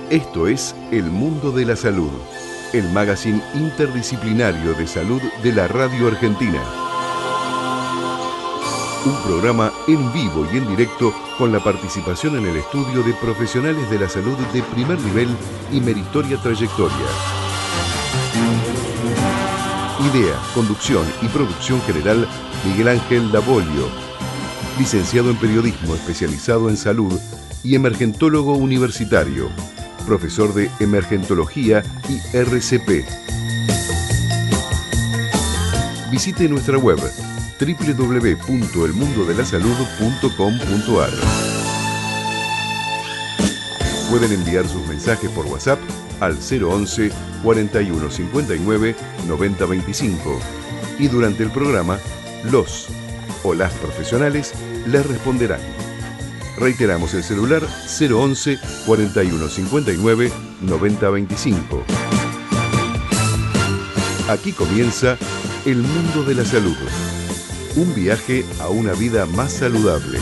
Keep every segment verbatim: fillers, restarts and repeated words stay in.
Esto es El Mundo de la Salud, el magazine interdisciplinario de salud de la Radio Argentina. Un programa en vivo y en directo con la participación en el estudio de profesionales de la salud de primer nivel y meritoria trayectoria. Idea, conducción y producción general, Miguel Ángel Davolio, licenciado en periodismo especializado en salud y emergentólogo universitario, profesor de emergentología y R C P. Visite nuestra web doble u doble u doble u punto el mundo de la salud punto com punto a r. Pueden enviar sus mensajes por WhatsApp al cero once, cuarenta y uno cincuenta y nueve, noventa veinticinco y durante el programa los o las profesionales les responderán. Reiteramos el celular cero once, cuarenta y uno cincuenta y nueve, noventa veinticinco. Aquí comienza El Mundo de la Salud, un viaje a una vida más saludable.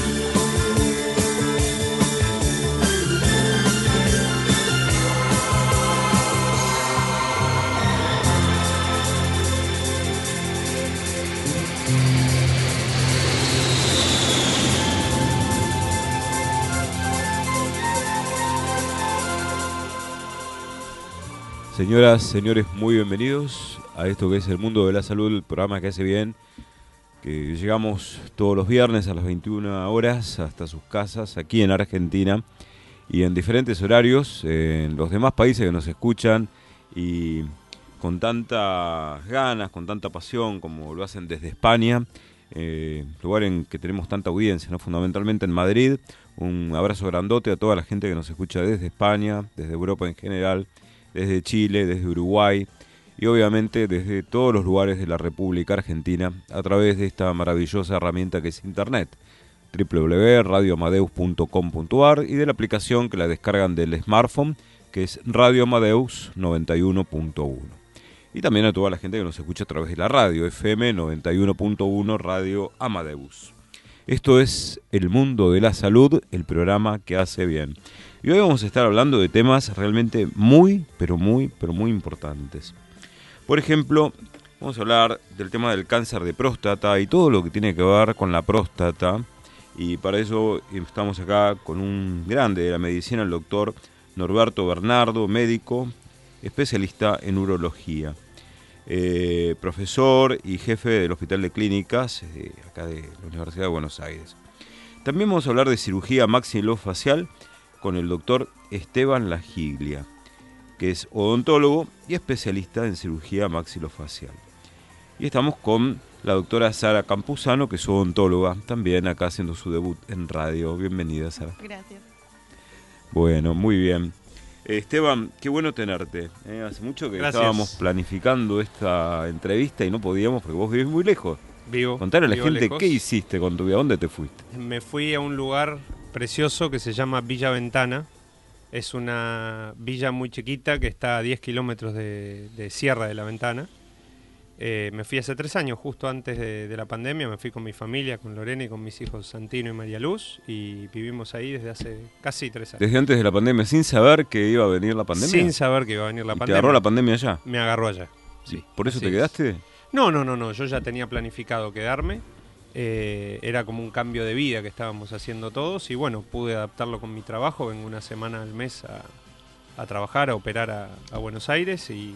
Señoras, señores, muy bienvenidos a esto que es El Mundo de la Salud, el programa que hace bien, que llegamos todos los viernes a las veintiuna horas hasta sus casas aquí en Argentina y en diferentes horarios en los demás países que nos escuchan y con tantas ganas, con tanta pasión como lo hacen desde España, eh, lugar en que tenemos tanta audiencia, ¿no? Fundamentalmente en Madrid. Un abrazo grandote a toda la gente que nos escucha desde España, desde Europa en general, desde Chile, desde Uruguay y obviamente desde todos los lugares de la República Argentina a través de esta maravillosa herramienta que es Internet, doble u doble u doble u punto radio amadeus punto com punto a r y de la aplicación que la descargan del smartphone que es Radio Amadeus noventa y uno punto uno. Y también a toda la gente que nos escucha a través de la radio F M noventa y uno punto uno Radio Amadeus. Esto es El Mundo de la Salud, el programa que hace bien. Y hoy vamos a estar hablando de temas realmente muy, pero muy, pero muy importantes. Por ejemplo, vamos a hablar del tema del cáncer de próstata y todo lo que tiene que ver con la próstata. Y para eso estamos acá con un grande de la medicina, el doctor Norberto Bernardo, médico, especialista en urología. Eh, profesor y jefe del Hospital de Clínicas, eh, acá de la Universidad de Buenos Aires. También vamos a hablar de cirugía maxilofacial con el doctor Esteban Lagiglia, que es odontólogo y especialista en cirugía maxilofacial. Y estamos con la doctora Sara Campuzano, que es odontóloga, también acá haciendo su debut en radio. Bienvenida, Sara. Gracias. Bueno, muy bien. Esteban, qué bueno tenerte. ¿eh? Hace mucho que Gracias. Estábamos planificando esta entrevista y no podíamos porque vos vivís muy lejos. Vivo. Contarle a la vivo gente lejos. qué hiciste con tu vida, ¿dónde te fuiste? Me fui a un lugar precioso que se llama Villa Ventana. Es una villa muy chiquita que está a diez kilómetros de, de Sierra de la Ventana. Eh, me fui hace tres años, justo antes de, de la pandemia. Me fui con mi familia, con Lorena y con mis hijos Santino y María Luz. Y vivimos ahí desde hace casi tres años. Desde antes de la pandemia, sin saber que iba a venir la pandemia. Sin saber que iba a venir la ¿Y pandemia. ¿Te agarró la pandemia allá? Me agarró allá, sí. ¿Por eso Así te quedaste? Es. No, no, no, no. Yo ya tenía planificado quedarme. Eh, era como un cambio de vida que estábamos haciendo todos. Y bueno, pude adaptarlo con mi trabajo. Vengo una semana al mes a, a trabajar, a operar a, a Buenos Aires. Y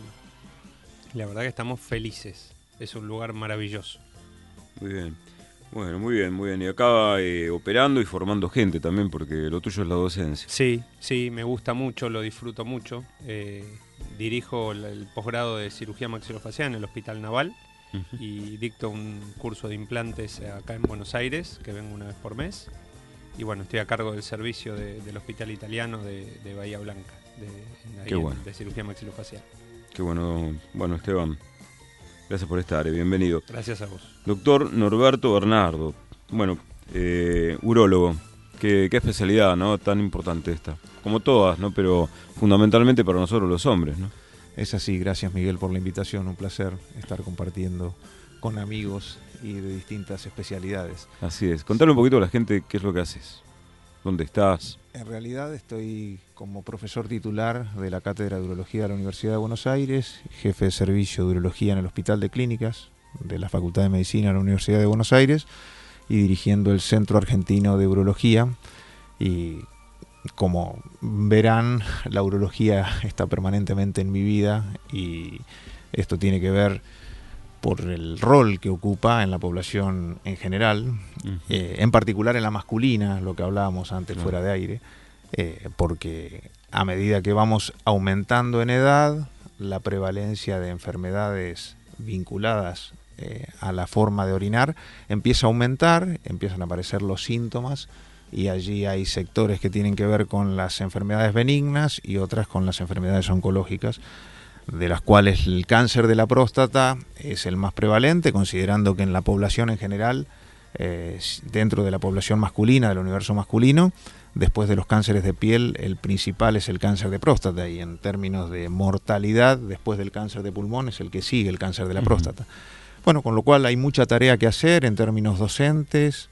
la verdad que estamos felices. Es un lugar maravilloso. Muy bien. Bueno, muy bien, muy bien. Y acá eh, operando y formando gente también, porque lo tuyo es la docencia. Sí, sí, me gusta mucho, lo disfruto mucho. Eh, dirijo el, el posgrado de cirugía maxilofacial en el Hospital Naval uh-huh. y dicto un curso de implantes acá en Buenos Aires, que vengo una vez por mes. Y bueno, estoy a cargo del servicio de, del Hospital Italiano de, de Bahía Blanca, de, Qué bueno. de cirugía maxilofacial. Qué bueno, bueno, Esteban. Gracias por estar, bienvenido. Gracias a vos. Doctor Norberto Bernardo, bueno, eh, urólogo, qué, qué especialidad, ¿no? Tan importante esta, como todas, ¿no? Pero fundamentalmente para nosotros los hombres, ¿no? Es así, gracias Miguel por la invitación, un placer estar compartiendo con amigos y de distintas especialidades. Así es, contale un poquito a la gente qué es lo que haces. ¿Dónde estás? En realidad estoy como profesor titular de la Cátedra de Urología de la Universidad de Buenos Aires, jefe de servicio de urología en el Hospital de Clínicas de la Facultad de Medicina de la Universidad de Buenos Aires y dirigiendo el Centro Argentino de Urología. Y como verán, la urología está permanentemente en mi vida y esto tiene que ver por el rol que ocupa en la población en general, uh-huh. eh, en particular en la masculina, lo que hablábamos antes uh-huh. fuera de aire, eh, porque a medida que vamos aumentando en edad, la prevalencia de enfermedades vinculadas eh, a la forma de orinar empieza a aumentar, empiezan a aparecer los síntomas, y allí hay sectores que tienen que ver con las enfermedades benignas y otras con las enfermedades oncológicas, de las cuales el cáncer de la próstata es el más prevalente, considerando que en la población en general, eh, dentro de la población masculina, del universo masculino, después de los cánceres de piel, el principal es el cáncer de próstata, y en términos de mortalidad, después del cáncer de pulmón, es el que sigue el cáncer de la uh-huh. próstata. Bueno, con lo cual hay mucha tarea que hacer en términos docentes,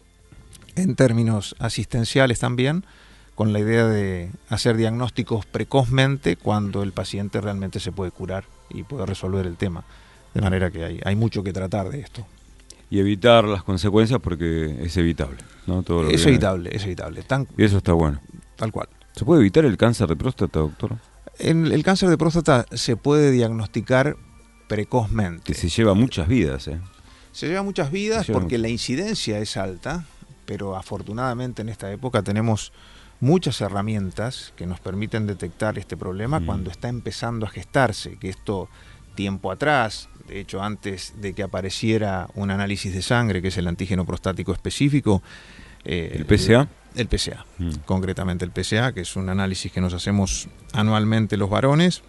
en términos asistenciales también, con la idea de hacer diagnósticos precozmente cuando el paciente realmente se puede curar y puede resolver el tema. De manera que hay, hay mucho que tratar de esto. Y evitar las consecuencias porque es evitable, ¿no? Todo lo es que evitable, es evitable. Tan, y eso está bueno. Tal cual. ¿Se puede evitar el cáncer de próstata, doctor? En el cáncer de próstata se puede diagnosticar precozmente. Que se lleva muchas vidas, ¿eh? Se lleva muchas vidas lleva porque mucho. La incidencia es alta, pero afortunadamente en esta época tenemos muchas herramientas que nos permiten detectar este problema mm. cuando está empezando a gestarse, que esto tiempo atrás, de hecho antes de que apareciera un análisis de sangre, que es el antígeno prostático específico. Eh, ¿El P C A? El, el P C A, mm. concretamente el P C A, que es un análisis que nos hacemos anualmente los varones.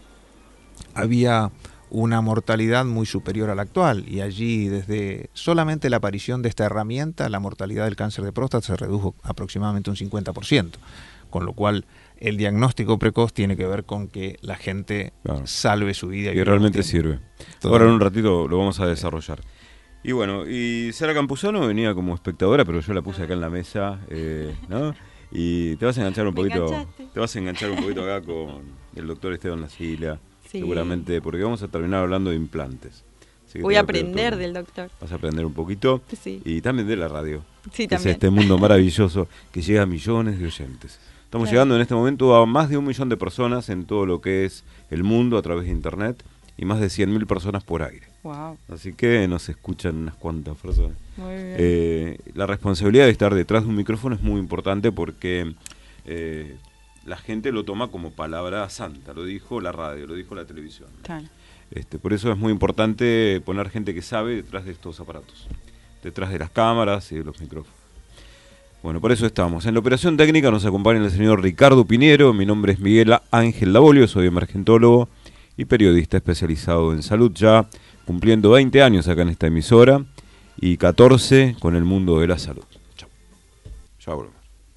Había una mortalidad muy superior a la actual, y allí desde solamente la aparición de esta herramienta, la mortalidad del cáncer de próstata se redujo aproximadamente un cincuenta por ciento, con lo cual el diagnóstico precoz tiene que ver con que la gente claro. salve su vida. Y, y realmente sirve. Totalmente. Ahora en un ratito lo vamos a desarrollar. Y bueno, y Sara Campuzano venía como espectadora, pero yo la puse acá en la mesa, eh, ¿no? Y te vas a enganchar un poquito, te vas a enganchar un poquito acá con el doctor Esteban Lasila. Sí. Seguramente, porque vamos a terminar hablando de implantes. Voy a aprender del doctor. Vas a aprender un poquito. Sí. Y también de la radio. Sí, que también. Es este mundo maravilloso que llega a millones de oyentes. Estamos claro. llegando en este momento a más de un millón de personas en todo lo que es el mundo a través de internet y más de cien mil personas por aire. Wow. Así que nos escuchan unas cuantas personas. Muy bien. Eh, la responsabilidad de estar detrás de un micrófono es muy importante porque eh, la gente lo toma como palabra santa, lo dijo la radio, lo dijo la televisión. Claro. Este, por eso es muy importante poner gente que sabe detrás de estos aparatos, detrás de las cámaras y de los micrófonos. Bueno, por eso estamos. En la operación técnica nos acompaña el señor Ricardo Piñero, mi nombre es Miguel Ángel Labolio, soy emergentólogo y periodista especializado en salud, ya cumpliendo veinte años acá en esta emisora y catorce con el mundo de la salud. Chao. Ya volvemos.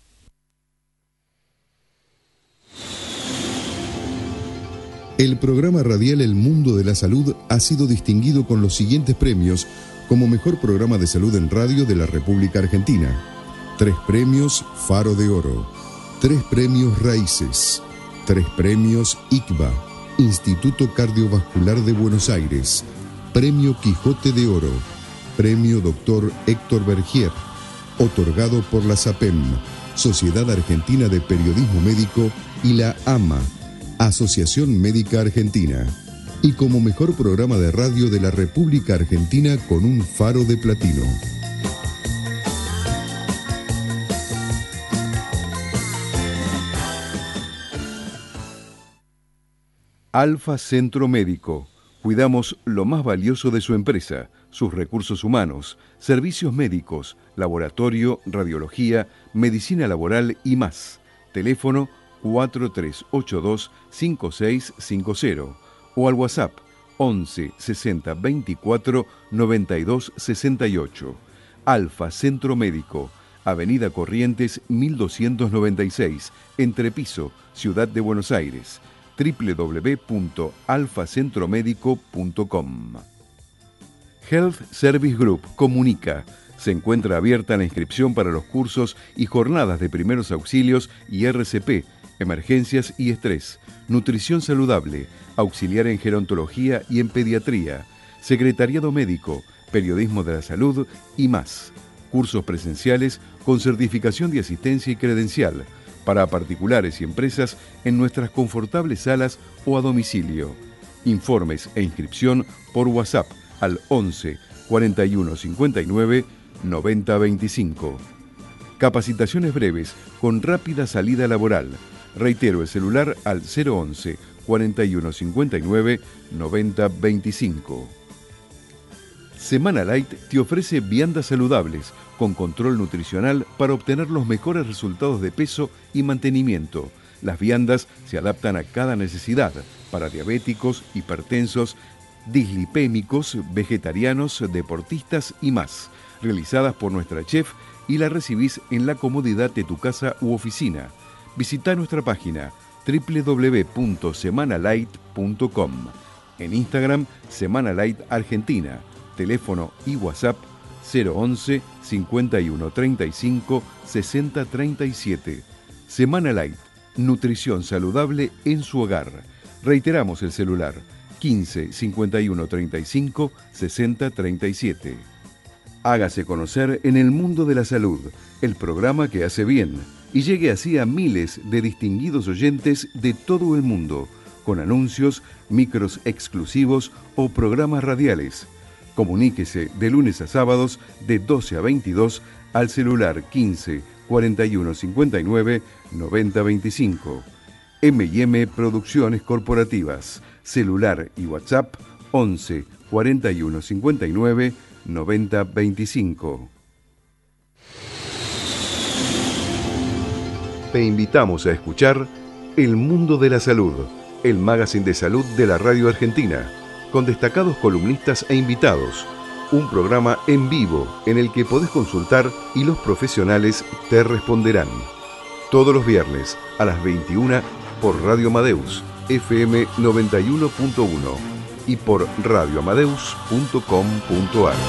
El programa radial El Mundo de la Salud ha sido distinguido con los siguientes premios como mejor programa de salud en radio de la República Argentina. Tres premios Faro de Oro, tres premios Raíces, tres premios I C V A, Instituto Cardiovascular de Buenos Aires, Premio Quijote de Oro, Premio Doctor Héctor Bergier, otorgado por la SAPEM, Sociedad Argentina de Periodismo Médico, y la AMA, Asociación Médica Argentina, y como mejor programa de radio de la República Argentina con un Faro de Platino. Alfa Centro Médico. Cuidamos lo más valioso de su empresa, sus recursos humanos, servicios médicos, laboratorio, radiología, medicina laboral y más. Teléfono cuatro tres ocho dos cinco seis cinco cero o al WhatsApp once sesenta veinticuatro noventa y dos sesenta y ocho. Alfa Centro Médico, Avenida Corrientes mil doscientos noventa y seis, Entrepiso, Ciudad de Buenos Aires. doble u doble u doble u punto alfa centro médico punto com. Health Service Group comunica Se encuentra abierta la inscripción para los cursos y jornadas de primeros auxilios y R C P, emergencias y estrés, nutrición saludable, auxiliar en gerontología y en pediatría, secretariado médico, periodismo de la salud y más. Cursos presenciales con certificación de asistencia y credencial para particulares y empresas en nuestras confortables salas o a domicilio. Informes e inscripción por WhatsApp al once cuarenta y uno cincuenta y nueve noventa veinticinco. Capacitaciones breves con rápida salida laboral. Reitero el celular al cero once cuarenta y uno cincuenta y nueve noventa veinticinco. Semana Light te ofrece viandas saludables con control nutricional para obtener los mejores resultados de peso y mantenimiento. Las viandas se adaptan a cada necesidad para diabéticos, hipertensos, dislipémicos, vegetarianos, deportistas y más. Realizadas por nuestra chef y la recibís en la comodidad de tu casa u oficina. Visita nuestra página doble u doble u doble u punto semana light punto com. En Instagram, Semana Light Argentina. Teléfono y WhatsApp cero once cincuenta y uno treinta y cinco sesenta treinta y siete. Semana Light, nutrición saludable en su hogar. Reiteramos el celular quince cincuenta y uno treinta y cinco sesenta treinta y siete. Hágase conocer en el mundo de la salud, el programa que hace bien, y llegue así a miles de distinguidos oyentes de todo el mundo, con anuncios, micros exclusivos o programas radiales. Comuníquese de lunes a sábados de doce a veintidós al celular quince cuarenta y uno cincuenta y nueve noventa veinticinco. eme y eme Producciones Corporativas, celular y WhatsApp once cuarenta y uno cincuenta y nueve noventa veinticinco. Te invitamos a escuchar El Mundo de la Salud, el magazine de salud de la Radio Argentina, con destacados columnistas e invitados. Un programa en vivo en el que podés consultar y los profesionales te responderán. Todos los viernes a las veintiuna por Radio Amadeus, F M noventa y uno punto uno y por radio amadeus punto com punto ar.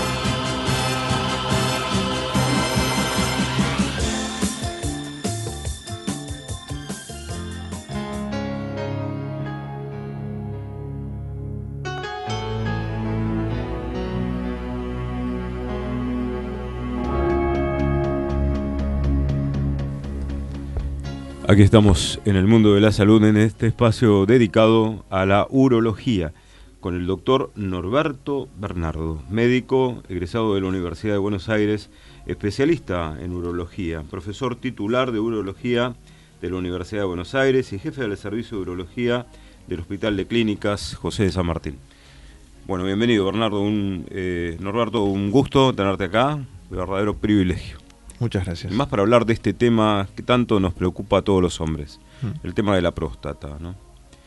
Aquí estamos en el mundo de la salud, en este espacio dedicado a la urología, con el doctor Norberto Bernardo, médico egresado de la Universidad de Buenos Aires, especialista en urología, profesor titular de urología de la Universidad de Buenos Aires y jefe del servicio de urología del Hospital de Clínicas José de San Martín. Bueno, bienvenido Bernardo, un, eh, Norberto, un gusto tenerte acá, un verdadero privilegio. Muchas gracias. Y más para hablar de este tema que tanto nos preocupa a todos los hombres, mm. el tema de la próstata, ¿no?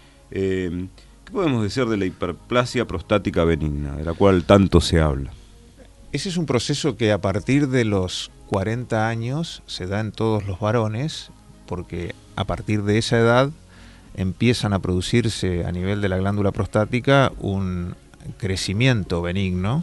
Eh, ¿Qué podemos decir de la hiperplasia prostática benigna, de la cual tanto se habla? Ese es un proceso que a partir de los cuarenta años se da en todos los varones, porque a partir de esa edad empiezan a producirse a nivel de la glándula prostática un crecimiento benigno,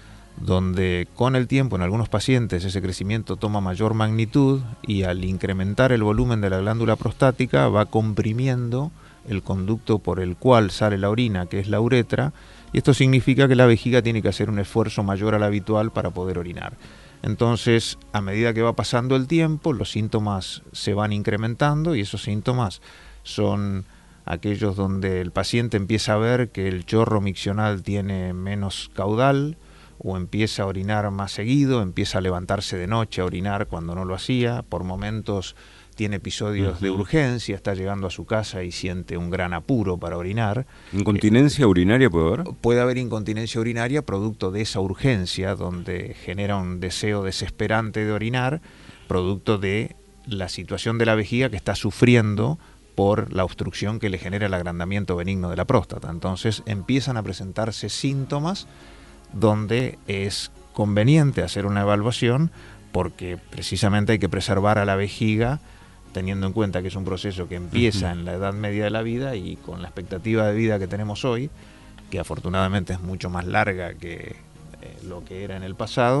donde con el tiempo en algunos pacientes ese crecimiento toma mayor magnitud y al incrementar el volumen de la glándula prostática va comprimiendo el conducto por el cual sale la orina, que es la uretra, y esto significa que la vejiga tiene que hacer un esfuerzo mayor al habitual para poder orinar. Entonces, a medida que va pasando el tiempo, los síntomas se van incrementando y esos síntomas son aquellos donde el paciente empieza a ver que el chorro miccional tiene menos caudal, o empieza a orinar más seguido, empieza a levantarse de noche a orinar cuando no lo hacía, por momentos tiene episodios uh-huh. de urgencia, está llegando a su casa y siente un gran apuro para orinar. ¿Incontinencia eh, urinaria puede haber? Puede haber incontinencia urinaria producto de esa urgencia, donde genera un deseo desesperante de orinar, producto de la situación de la vejiga que está sufriendo por la obstrucción que le genera el agrandamiento benigno de la próstata. Entonces empiezan a presentarse síntomas donde es conveniente hacer una evaluación porque precisamente hay que preservar a la vejiga teniendo en cuenta que es un proceso que empieza uh-huh. en la edad media de la vida y con la expectativa de vida que tenemos hoy, que afortunadamente es mucho más larga que eh, lo que era en el pasado,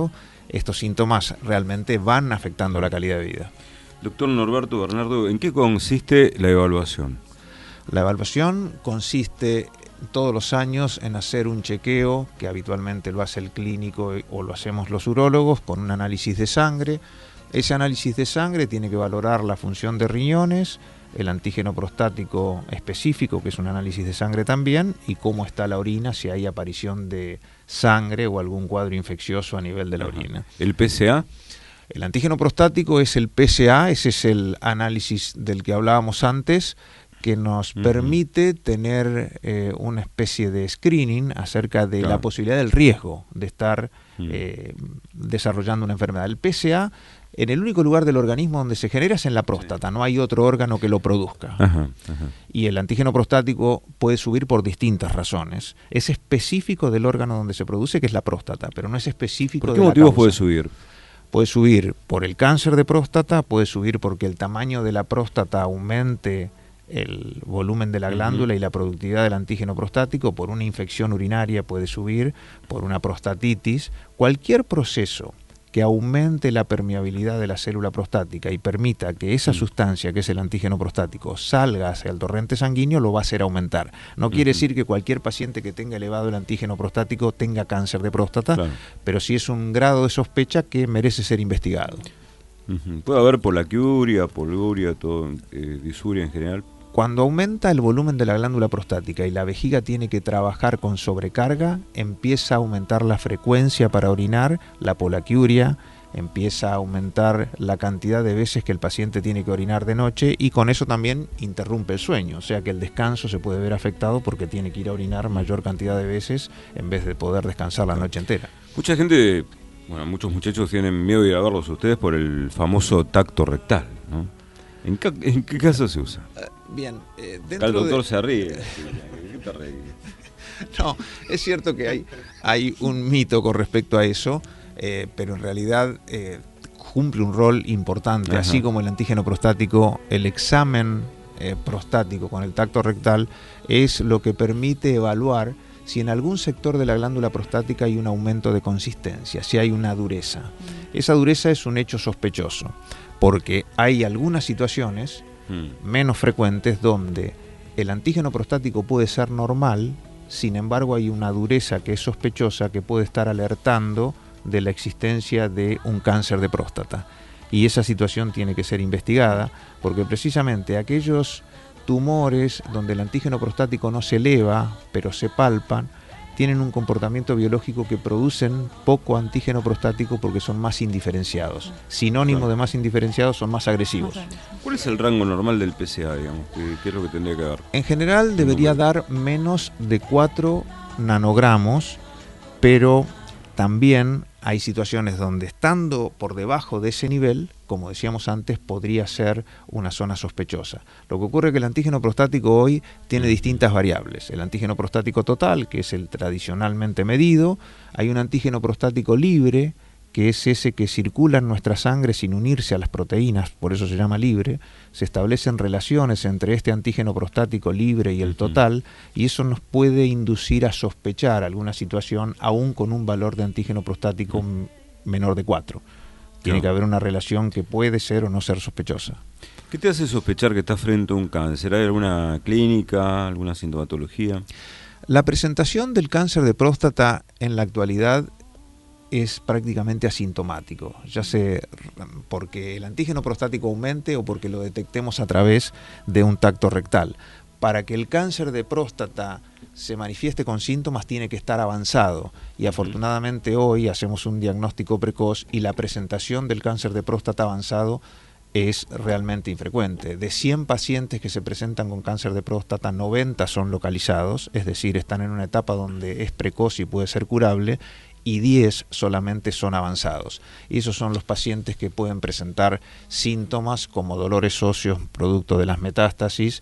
estos síntomas realmente van afectando la calidad de vida. Doctor Norberto Bernardo, ¿en qué consiste la evaluación? La evaluación consiste todos los años en hacer un chequeo, que habitualmente lo hace el clínico o lo hacemos los urólogos, con un análisis de sangre. Ese análisis de sangre tiene que valorar la función de riñones, el antígeno prostático específico, que es un análisis de sangre también, y cómo está la orina, si hay aparición de sangre o algún cuadro infeccioso a nivel de la Ajá. orina. ¿El P S A? El antígeno prostático es el P S A, ese es el análisis del que hablábamos antes, que nos uh-huh. permite tener eh, una especie de screening acerca de claro. la posibilidad del riesgo de estar uh-huh. eh, desarrollando una enfermedad. El P S A, en el único lugar del organismo donde se genera es en la próstata, sí. no hay otro órgano que lo produzca. Ajá, ajá. Y el antígeno prostático puede subir por distintas razones. Es específico del órgano donde se produce, que es la próstata, pero no es específico de la ¿Por qué motivos puede subir? Puede subir por el cáncer de próstata, puede subir porque el tamaño de la próstata aumente el volumen de la glándula uh-huh. y la productividad del antígeno prostático, por una infección urinaria puede subir, por una prostatitis. Cualquier proceso que aumente la permeabilidad de la célula prostática y permita que esa uh-huh. sustancia, que es el antígeno prostático, salga hacia el torrente sanguíneo, lo va a hacer aumentar. No uh-huh. quiere decir que cualquier paciente que tenga elevado el antígeno prostático tenga cáncer de próstata, claro. pero sí es un grado de sospecha que merece ser investigado. Uh-huh. ¿Puede haber polaquiuria, poluria, todo, eh, disuria en general? Cuando aumenta el volumen de la glándula prostática y la vejiga tiene que trabajar con sobrecarga, empieza a aumentar la frecuencia para orinar, la polaquiuria, empieza a aumentar la cantidad de veces que el paciente tiene que orinar de noche y con eso también interrumpe el sueño, o sea que el descanso se puede ver afectado porque tiene que ir a orinar mayor cantidad de veces en vez de poder descansar la noche entera. Mucha gente, bueno, muchos muchachos tienen miedo de ir a verlos ustedes por el famoso tacto rectal, ¿no? ¿En qué, ¿En qué caso se usa? Uh, bien, eh, dentro el doctor de... se ríe. ¿Qué te ríes? No, es cierto que hay, hay un mito con respecto a eso, eh, pero en realidad eh, cumple un rol importante. Ajá. Así como el antígeno prostático, el examen eh, prostático con el tacto rectal es lo que permite evaluar si en algún sector de la glándula prostática hay un aumento de consistencia, si hay una dureza. Esa dureza es un hecho sospechoso, porque hay algunas situaciones hmm. menos frecuentes donde el antígeno prostático puede ser normal, sin embargo hay una dureza que es sospechosa que puede estar alertando de la existencia de un cáncer de próstata. Y esa situación tiene que ser investigada, porque precisamente aquellos tumores donde el antígeno prostático no se eleva, pero se palpan, tienen un comportamiento biológico que producen poco antígeno prostático porque son más indiferenciados. Sinónimo claro. de más indiferenciados, son más agresivos. ¿Cuál es el rango normal del P S A, digamos? ¿Qué, qué es lo que tendría que dar? En general debería no, dar menos de cuatro nanogramos, pero también hay situaciones donde estando por debajo de ese nivel, como decíamos antes, podría ser una zona sospechosa. Lo que ocurre es que el antígeno prostático hoy tiene distintas variables. El antígeno prostático total, que es el tradicionalmente medido, hay un antígeno prostático libre, que es ese que circula en nuestra sangre sin unirse a las proteínas, por eso se llama libre. Se establecen relaciones entre este antígeno prostático libre y el total, y eso nos puede inducir a sospechar alguna situación aún con un valor de antígeno prostático menor de cuatro. Tiene que haber una relación que puede ser o no ser sospechosa. ¿Qué te hace sospechar que estás frente a un cáncer? ¿Hay alguna clínica, alguna sintomatología? La presentación del cáncer de próstata en la actualidad es prácticamente asintomático, ya sea porque el antígeno prostático aumente o porque lo detectemos a través de un tacto rectal. Para que el cáncer de próstata se manifieste con síntomas tiene que estar avanzado y afortunadamente hoy hacemos un diagnóstico precoz y la presentación del cáncer de próstata avanzado es realmente infrecuente. De cien pacientes que se presentan con cáncer de próstata, noventa son localizados, es decir, están en una etapa donde es precoz y puede ser curable, y diez solamente son avanzados. Y esos son los pacientes que pueden presentar síntomas como dolores óseos producto de las metástasis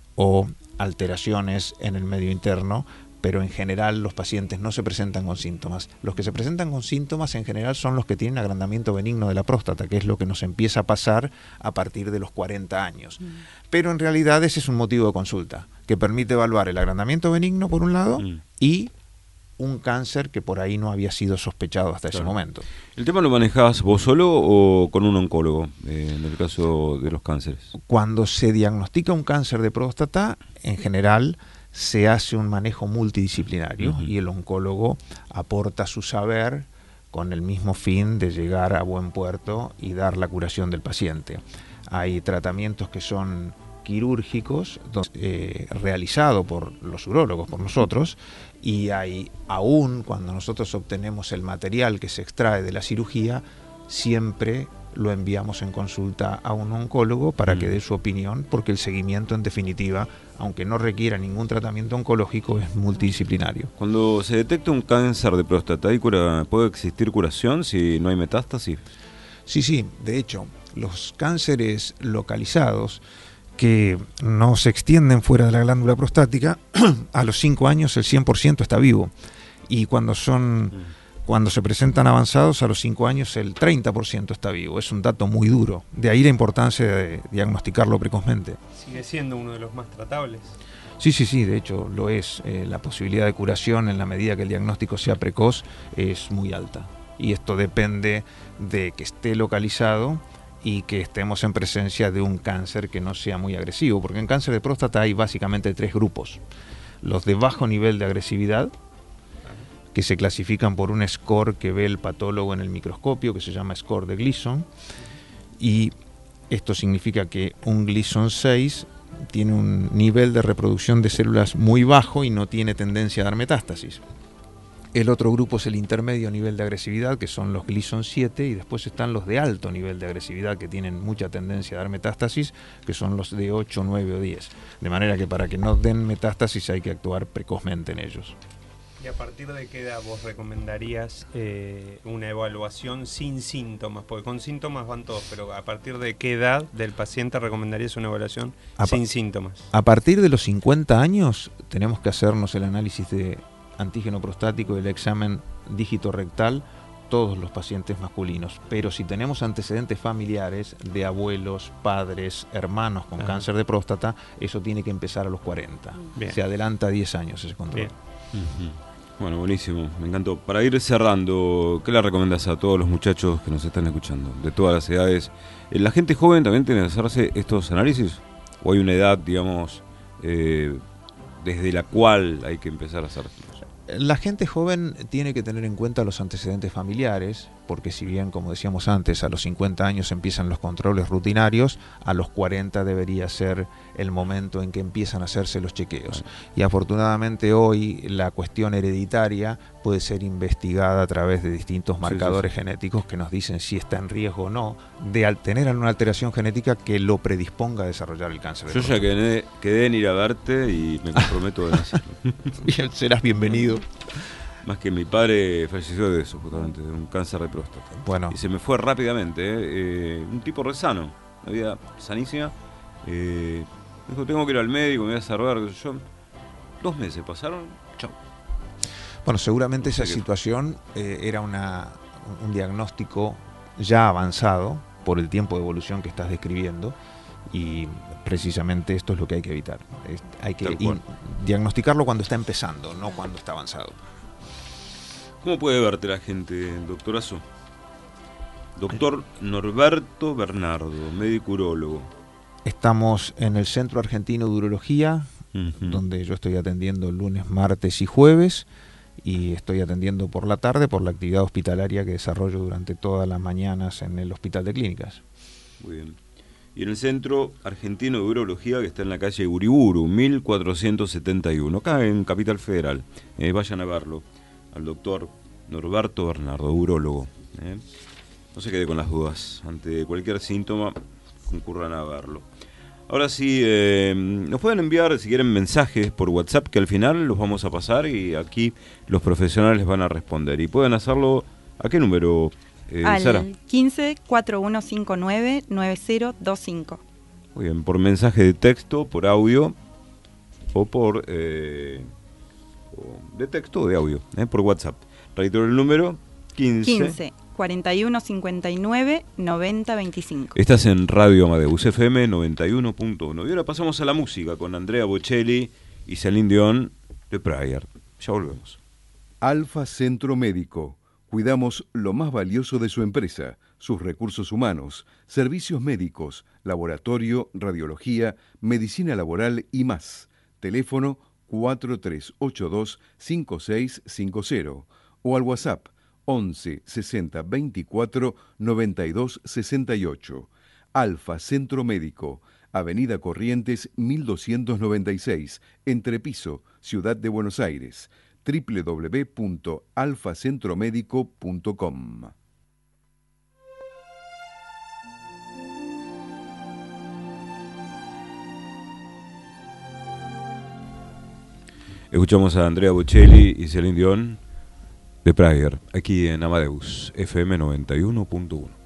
o alteraciones en el medio interno, pero en general los pacientes no se presentan con síntomas. Los que se presentan con síntomas en general son los que tienen agrandamiento benigno de la próstata, que es lo que nos empieza a pasar a partir de los cuarenta años. Mm. Pero en realidad ese es un motivo de consulta, que permite evaluar el agrandamiento benigno por un lado mm. y un cáncer que por ahí no había sido sospechado hasta Claro. ese momento. ¿El tema lo manejás vos solo o con un oncólogo, eh, en el caso de los cánceres? Cuando se diagnostica un cáncer de próstata, en general se hace un manejo multidisciplinario Uh-huh. y el oncólogo aporta su saber con el mismo fin de llegar a buen puerto y dar la curación del paciente. Hay tratamientos que son quirúrgicos, eh, realizados por los urólogos, por nosotros, y hay, aún cuando nosotros obtenemos el material que se extrae de la cirugía, siempre lo enviamos en consulta a un oncólogo para Mm. que dé su opinión, porque el seguimiento, en definitiva, aunque no requiera ningún tratamiento oncológico, es multidisciplinario. Cuando se detecta un cáncer de próstata, ¿hay cura, ¿puede existir curación si no hay metástasis? Sí, sí, de hecho, los cánceres localizados que no se extienden fuera de la glándula prostática, a los cinco años el cien por ciento está vivo. Y cuando son... Mm. Cuando se presentan avanzados, a los cinco años el treinta por ciento está vivo. Es un dato muy duro. De ahí la importancia de diagnosticarlo precozmente. Sigue siendo uno de los más tratables. Sí, sí, sí, de hecho lo es. Eh, la posibilidad de curación en la medida que el diagnóstico sea precoz es muy alta. Y esto depende de que esté localizado y que estemos en presencia de un cáncer que no sea muy agresivo. Porque en cáncer de próstata hay básicamente tres grupos. Los de bajo nivel de agresividad, que se clasifican por un score que ve el patólogo en el microscopio, que se llama score de Gleason, y esto significa que un Gleason seis tiene un nivel de reproducción de células muy bajo y no tiene tendencia a dar metástasis. El otro grupo es el intermedio nivel de agresividad, que son los Gleason siete, y después están los de alto nivel de agresividad, que tienen mucha tendencia a dar metástasis, que son los de ocho, nueve o diez. De manera que para que no den metástasis hay que actuar precozmente en ellos. ¿Y a partir de qué edad vos recomendarías eh, una evaluación sin síntomas? Porque con síntomas van todos, pero ¿a partir de qué edad del paciente recomendarías una evaluación A sin síntomas? A partir de los cincuenta años tenemos que hacernos el análisis de antígeno prostático y el examen dígito rectal, todos los pacientes masculinos. Pero si tenemos antecedentes familiares de abuelos, padres, hermanos con Ajá. cáncer de próstata, eso tiene que empezar a los cuarenta. Bien. Se adelanta diez años ese control. Bien. Uh-huh. Bueno, buenísimo, me encantó. Para ir cerrando, ¿qué le recomendás a todos los muchachos que nos están escuchando, de todas las edades? ¿La gente joven también tiene que hacerse estos análisis? ¿O hay una edad, digamos, eh, desde la cual hay que empezar a hacerlos? La gente joven tiene que tener en cuenta los antecedentes familiares, porque si bien, como decíamos antes, a los cincuenta años empiezan los controles rutinarios, a los cuarenta debería ser el momento en que empiezan a hacerse los chequeos. Y afortunadamente hoy la cuestión hereditaria puede ser investigada a través de distintos marcadores sí, sí. genéticos que nos dicen si está en riesgo o no de al tener una alteración genética que lo predisponga a desarrollar el cáncer de Yo ya quedé, quedé en ir a verte y me comprometo a decirlo. Bien, serás bienvenido. Más que mi padre falleció de eso, justamente, de un cáncer de próstata. Bueno. Y se me fue rápidamente, ¿eh? Eh, un tipo re sano, una vida sanísima. Eh, dijo, tengo que ir al médico, me voy a cerrar. Yo, dos meses pasaron, chao. Bueno, seguramente No sé esa qué- situación eh, era una, un diagnóstico ya avanzado por el tiempo de evolución que estás describiendo, y precisamente esto es lo que hay que evitar. Es- hay que Tal cual. in- diagnosticarlo cuando está empezando, no cuando está avanzado. ¿Cómo puede verte la gente, doctorazo? Doctor Norberto Bernardo, médico urólogo. Estamos en el Centro Argentino de Urología, Ujú. donde yo estoy atendiendo lunes, martes y jueves, y estoy atendiendo por la tarde por la actividad hospitalaria que desarrollo durante todas las mañanas en el Hospital de Clínicas. Muy bien. Y en el Centro Argentino de Urología, que está en la calle Uriburu, mil cuatrocientos setenta y uno, acá en Capital Federal. Eh, vayan a verlo, al doctor Norberto Bernardo, urólogo. Eh. No se quede con las dudas. Ante cualquier síntoma, concurran a verlo. Ahora sí, eh, nos pueden enviar, si quieren, mensajes por WhatsApp, que al final los vamos a pasar y aquí los profesionales van a responder. Y pueden hacerlo, ¿a qué número, eh, Sara? Al quince, cuarenta y uno cincuenta y nueve, noventa veinticinco. Muy bien, por mensaje de texto, por audio o por eh, o de texto o de audio, eh, por WhatsApp. Reitero el número, quince. quince, cuarenta y uno cincuenta y nueve, noventa veinticinco. Estás en Radio Amadeus F M noventa y uno punto uno. Y ahora pasamos a la música con Andrea Bocelli y Celine Dion de Prayer. Ya volvemos. Alfa Centro Médico. Cuidamos lo más valioso de su empresa, sus recursos humanos, servicios médicos, laboratorio, radiología, medicina laboral y más. Teléfono cuatro tres ocho dos cinco seis cinco cero o al WhatsApp once sesenta veinticuatro noventa y dos sesenta y ocho. Alfa Centro Médico, Avenida Corrientes mil doscientos noventa y seis, Entrepiso, Ciudad de Buenos Aires. doble u doble u doble u punto alfa centro médico punto com. Escuchamos a Andrea Bocelli y Celine Dion de Prager, aquí en Amadeus, F M noventa y uno punto uno.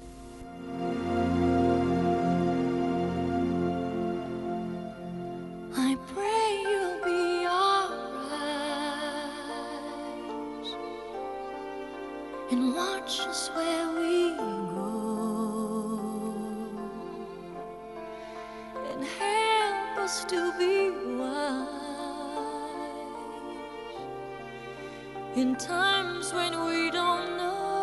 In times when we don't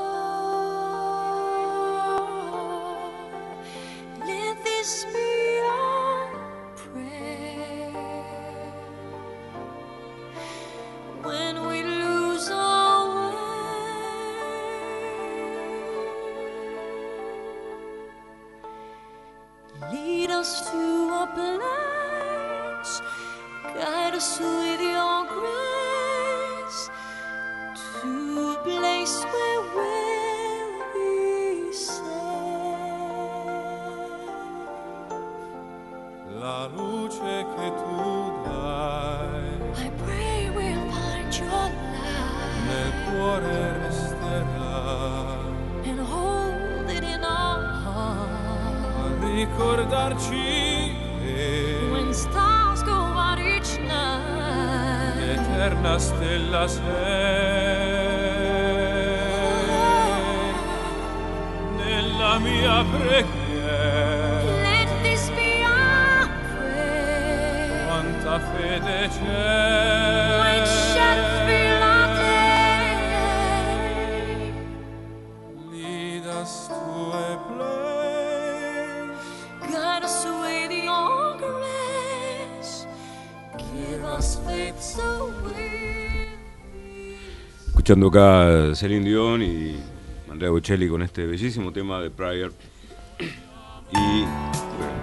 know, let this be our prayer. When we lose our way, lead us to a place, guide us with your grace, to a place where we'll be safe. La luce che tu dai, I pray we'll find your light nel cuore resterà, and hold it in our heart. a ricordarci che When stars go out each night, l'eterna stella sei nella mia preghiera. let this be our prayer. Quanta fede When c'è, shadows fill our day, lead us to a place, guide us with your grace, give us faith so we'll be. Escuchando acá Celine Dion y Andrea Bocelli con este bellísimo tema de Prager. Y bueno,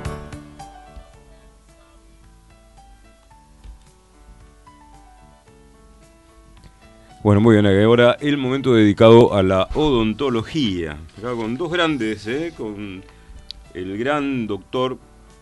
bueno, muy bien, ahora el momento dedicado a la odontología. Acá con dos grandes, ¿eh? Con el gran doctor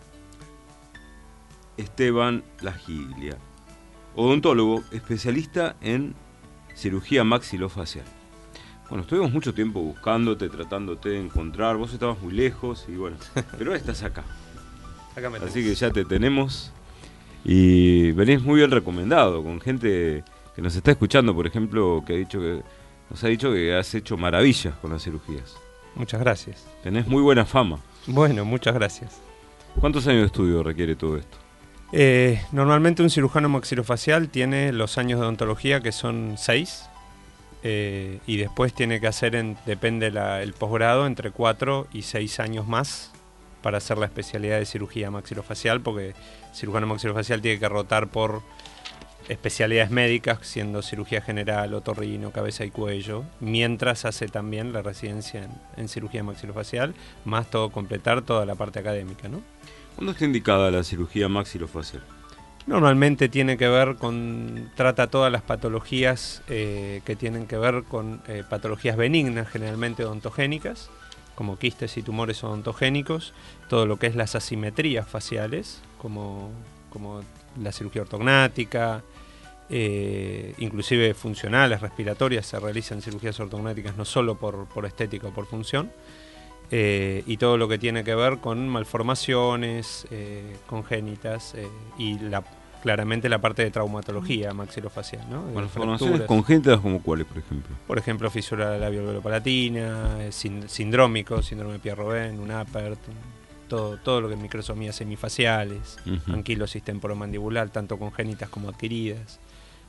Esteban Lagiglia, odontólogo, especialista en cirugía maxilofacial. Bueno, estuvimos mucho tiempo buscándote, tratándote de encontrar. Vos estabas muy lejos y bueno, pero ahora estás acá. Acá me Así tenés. que ya te tenemos y venís muy bien recomendado con gente que nos está escuchando, por ejemplo, que ha dicho que nos ha dicho que has hecho maravillas con las cirugías. Muchas gracias. Tenés muy buena fama. Bueno, muchas gracias. ¿Cuántos años de estudio requiere todo esto? Eh, normalmente un cirujano maxilofacial tiene los años de odontología, que son seis, eh, y después tiene que hacer, en, depende la, el posgrado, entre cuatro y seis años más para hacer la especialidad de cirugía maxilofacial, porque el cirujano maxilofacial tiene que rotar por especialidades médicas, siendo cirugía general, otorrino, cabeza y cuello, mientras hace también la residencia en, en cirugía maxilofacial, más todo completar toda la parte académica, ¿no? ¿Cuándo está indicada la cirugía maxilofacial? Normalmente tiene que ver con, trata todas las patologías eh, que tienen que ver con eh, patologías benignas, generalmente odontogénicas, como quistes y tumores odontogénicos, todo lo que es las asimetrías faciales, como, como la cirugía ortognática, eh, inclusive funcionales, respiratorias, se realizan cirugías ortognáticas no solo por, por estética o por función. Eh, y todo lo que tiene que ver con malformaciones eh, congénitas eh, y la, claramente la parte de traumatología maxilofacial, ¿no? De Malformaciones fracturas. congénitas como cuáles, por ejemplo. Por ejemplo, fisura labial-palatina, eh, sin, sindrómico, síndrome de Pierre-Robin, un Apert, un, todo, todo lo que es microsomías semifaciales, Uh-huh. anquilosis temporomandibular, tanto congénitas como adquiridas.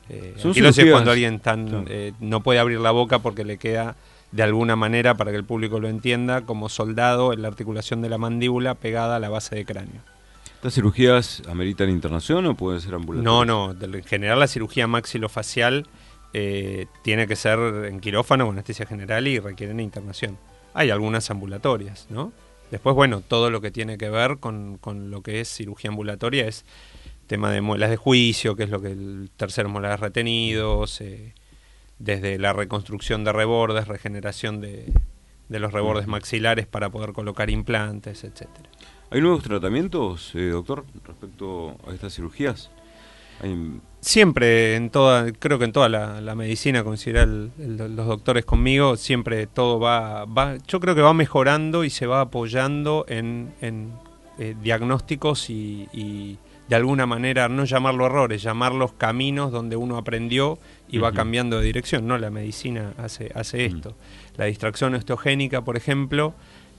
Eh, Son anquilosis es cirugías- cuando alguien tan, claro. eh, no puede abrir la boca porque le queda de alguna manera, para que el público lo entienda, como soldado en la articulación de la mandíbula pegada a la base de cráneo. ¿Estas cirugías ameritan internación o pueden ser ambulatorias? No, no, de- en general la cirugía maxilofacial eh, tiene que ser en quirófano o anestesia general y requieren internación. Hay algunas ambulatorias, ¿no? Después, bueno, todo lo que tiene que ver con, con lo que es cirugía ambulatoria es tema de muelas de juicio, que es lo que el tercer molares retenidos, eh, desde la reconstrucción de rebordes, regeneración de, de los rebordes maxilares para poder colocar implantes, etcétera. ¿Hay nuevos tratamientos, eh, doctor, respecto a estas cirugías? Hay... Siempre, en toda, creo que en toda la, la medicina, coincidirá el, el- los doctores conmigo, siempre todo va, va, yo creo que va mejorando y se va apoyando en, en eh, diagnósticos y, y de alguna manera, no llamarlo errores, llamarlos caminos donde uno aprendió y va Ujú. cambiando de dirección, ¿no? La medicina hace, hace Ujú. esto. La distracción osteogénica, por ejemplo,